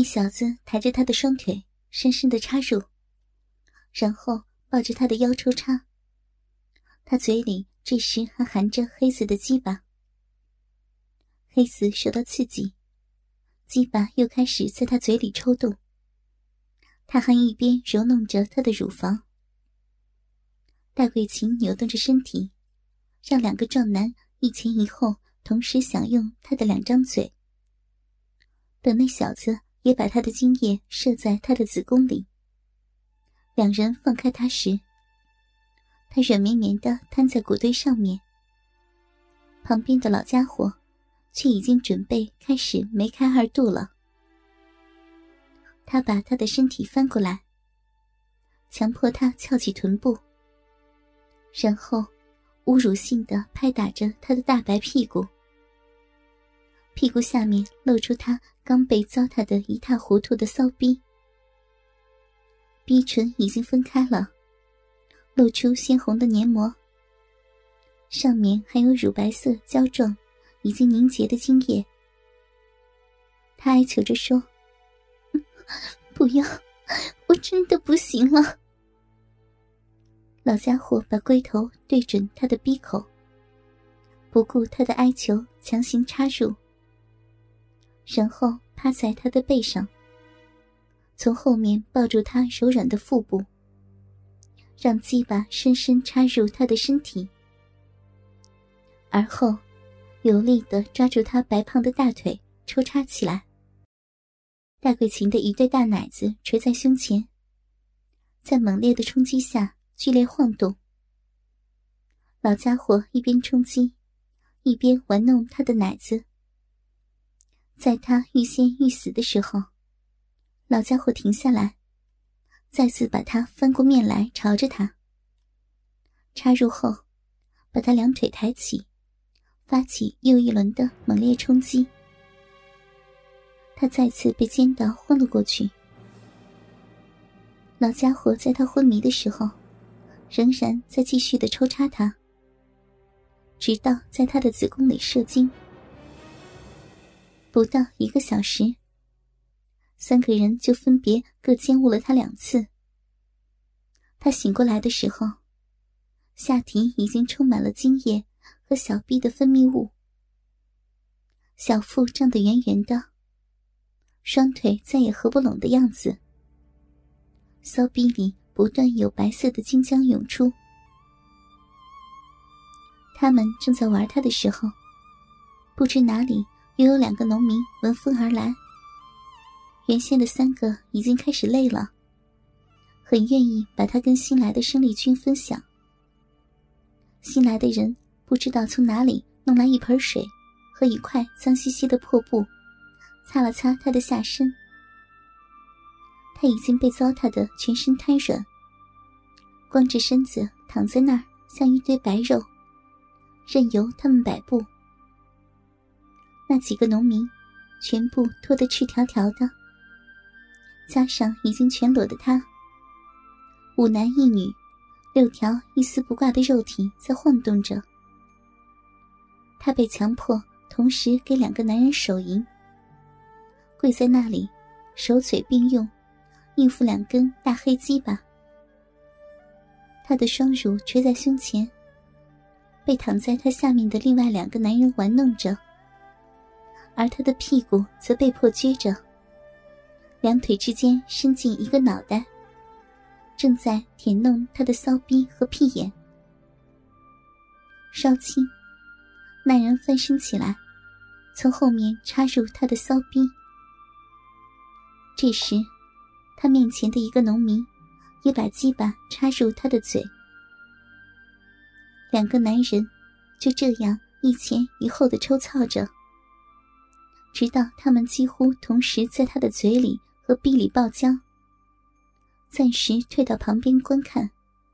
那小子抬着他的双腿深深地插入，然后抱着他的腰抽插。他嘴里这时还含着黑子的鸡巴。黑子受到刺激，鸡巴又开始在他嘴里抽动。他还一边揉弄着他的乳房。戴桂琴扭动着身体，让两个壮男一前一后同时享用他的两张嘴。等那小子也把他的精液射在他的子宫里，两人放开他时，他软绵绵地瘫在骨堆上面。旁边的老家伙却已经准备开始梅开二度了。他把他的身体翻过来，强迫他翘起臀部，然后侮辱性地拍打着他的大白屁股。屁股下面露出他刚被糟蹋得一塌糊涂的骚逼，逼唇已经分开了，露出鲜红的黏膜，上面还有乳白色胶状已经凝结的精液。他哀求着说：不要，我真的不行了。老家伙把龟头对准他的逼口，不顾他的哀求强行插入，然后趴在他的背上，从后面抱住他柔软的腹部，让鸡巴深深插入他的身体，而后有力地抓住他白胖的大腿抽插起来。戴桂琴的一对大奶子垂在胸前，在猛烈的冲击下剧烈晃动。老家伙一边冲击，一边玩弄他的奶子。在他欲仙欲死的时候，老家伙停下来，再次把他翻过面来朝着他。插入后，把他两腿抬起，发起又一轮的猛烈冲击。他再次被奸倒昏了过去。老家伙在他昏迷的时候，仍然在继续地抽插他，直到在他的子宫里射精。不到1个小时，3个人就分别各奸污了他2次。他醒过来的时候，下体已经充满了精液和小臂的分泌物，小腹胀得圆圆的，双腿再也合不拢的样子，骚逼里不断有白色的精浆涌出。他们正在玩他的时候，不知哪里又有2个农民闻风而来。原先的3个已经开始累了，很愿意把他跟新来的生力军分享。新来的人不知道从哪里弄来一盆水和一块脏兮兮的破布，擦了擦他的下身。他已经被糟蹋得全身瘫软，光着身子躺在那儿，像一堆白肉，任由他们摆布。那几个农民全部脱得赤条条的，加上已经全裸的他，5男1女，6条一丝不挂的肉体在晃动着。他被强迫同时给2个男人手淫，跪在那里，手嘴并用，应付2根大黑鸡巴。他的双乳垂在胸前，被躺在他下面的另外2个男人玩弄着，而他的屁股则被迫撅着，2腿之间伸进一个脑袋，正在舔弄他的骚逼和屁眼。稍轻，那人翻身起来，从后面插入他的骚逼。这时他面前的一个农民也把鸡巴插入他的嘴。2个男人就这样一前一后地抽操着，直到他们几乎同时在他的嘴里和逼里爆浆，暂时退到旁边观看。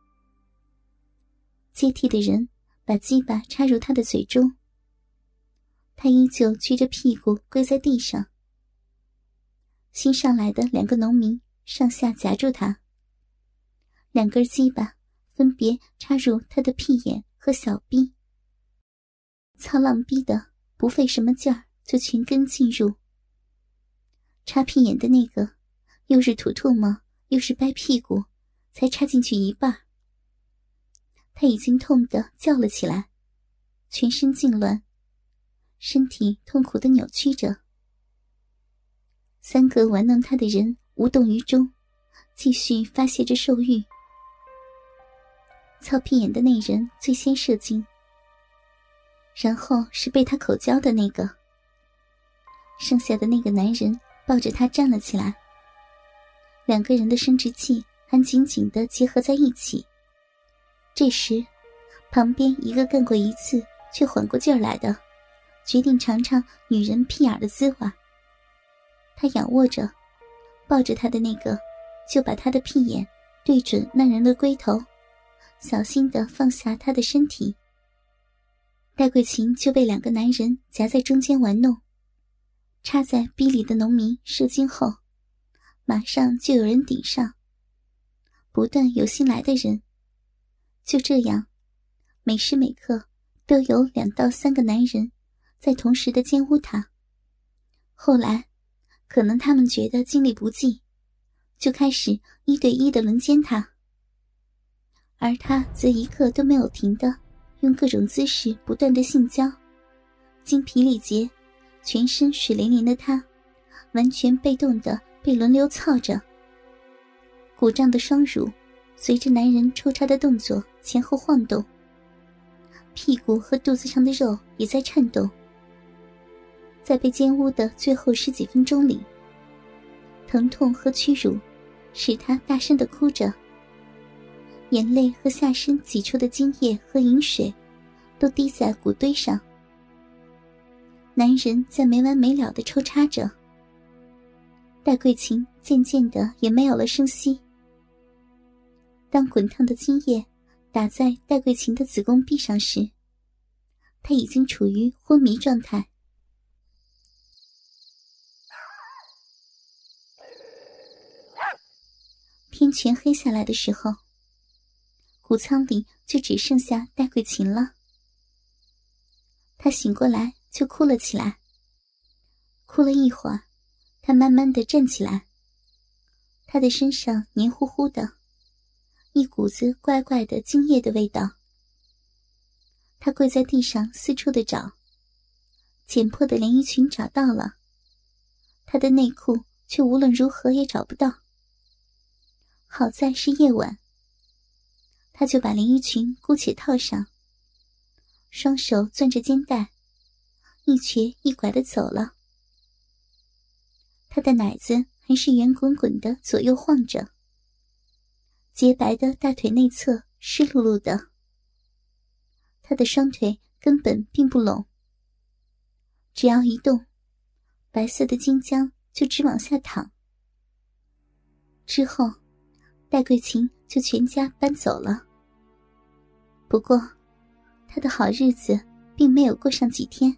接替的人把鸡巴插入他的嘴中，他依旧撅着屁股跪在地上。新上来的2个农民上下夹住他，2根鸡巴分别插入他的屁眼和小臂，操浪逼的不费什么劲儿就全根进入。 插屁眼的那个又是吐唾沫又是掰屁股，才插进去一半。他已经痛得叫了起来，全身痉挛，身体痛苦地扭曲着。3个玩弄他的人无动于衷，继续发泄着兽欲。操屁眼的那人最先射精，然后是被他口交的那个。剩下的那个男人抱着他站了起来，2个人的生殖器还紧紧地结合在一起。这时旁边一个干过一次却缓过劲儿来的，决定尝尝女人屁眼的滋味。他仰卧着，抱着他的那个就把他的屁眼对准那人的龟头，小心地放下他的身体。戴桂琴就被2个男人夹在中间玩弄。插在逼里的农民射精后，马上就有人顶上，不断有新来的人。就这样，每时每刻都有2到3个男人在同时的奸污他。后来可能他们觉得精力不济，就开始1对1的轮奸他，而他则一刻都没有停的用各种姿势不断的性交。精疲力竭，全身水淋淋的他完全被动地被轮流操着。鼓胀的双乳随着男人抽插的动作前后晃动，屁股和肚子上的肉也在颤动。在被奸污的最后10几分钟里，疼痛和屈辱使他大声地哭着，眼泪和下身挤出的精液和饮水都滴在骨堆上。男人在没完没了地抽插着，戴桂琴渐渐的也没有了声息。当滚烫的精液打在戴桂琴的子宫壁上时，她已经处于昏迷状态。天全黑下来的时候，谷仓里就只剩下戴桂琴了。她醒过来就哭了起来，哭了一会儿，她慢慢地站起来。她的身上黏糊糊的，一股子怪怪的精液的味道。她跪在地上四处的找，剪破的连衣裙找到了，她的内裤却无论如何也找不到。好在是夜晚，她就把连衣裙姑且套上，双手攥着肩带，一瘸一拐地走了。她的奶子还是圆滚滚的左右晃着，洁白的大腿内侧湿漉漉的。她的双腿根本并不拢，只要一动，白色的精浆就直往下淌。之后戴桂琴就全家搬走了。不过她的好日子并没有过上几天。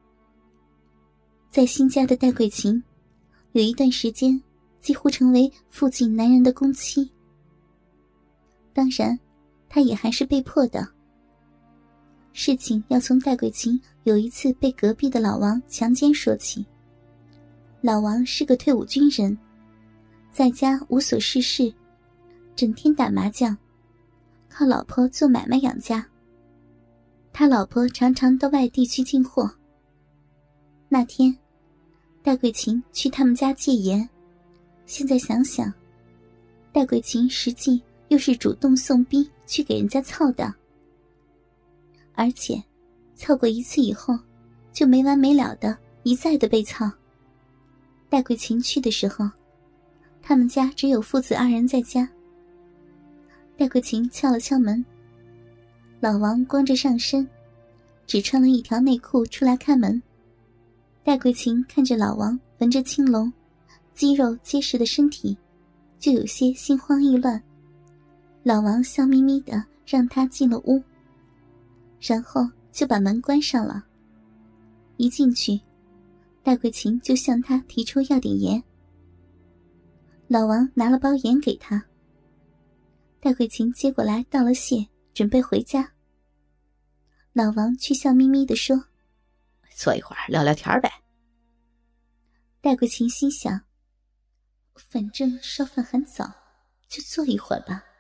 在新家的戴桂琴有一段时间几乎成为附近男人的公妻。当然她也还是被迫的。事情要从戴桂琴有一次被隔壁的老王强奸说起。老王是个退伍军人，在家无所事事，整天打麻将，靠老婆做买卖养家。他老婆常常到外地去进货。那天戴桂琴去他们家戒严，现在想想，戴桂琴实际又是主动送逼去给人家操的，而且操过一次以后就没完没了的一再的被操。戴桂琴去的时候，他们家只有父子2人在家。戴桂琴敲了敲门，老王光着上身，只穿了一条内裤出来开门。戴桂琴看着老王纹着青龙，肌肉结实的身体，就有些心慌意乱。老王笑眯眯地让他进了屋，然后就把门关上了。一进去，戴桂琴就向他提出要点盐。老王拿了包盐给他，戴桂琴接过来道了谢，准备回家。老王却笑眯眯地说：“ 坐一会儿聊聊天呗。” 戴桂琴心想， 反正烧饭还早，就坐一会儿吧。